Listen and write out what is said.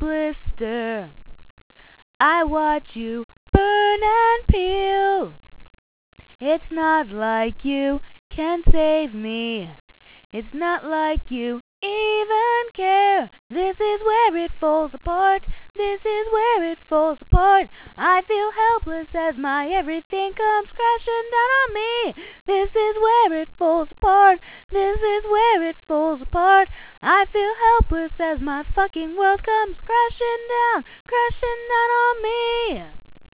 blister. I watch you burn and peel. It's not like you can save me. It's not like you even care. This is where it falls apart. This is where it falls apart. I feel helpless as my everything comes crashing down on me. This is where it falls apart. This is where it falls apart. I feel helpless as my fucking world comes crashing down on me.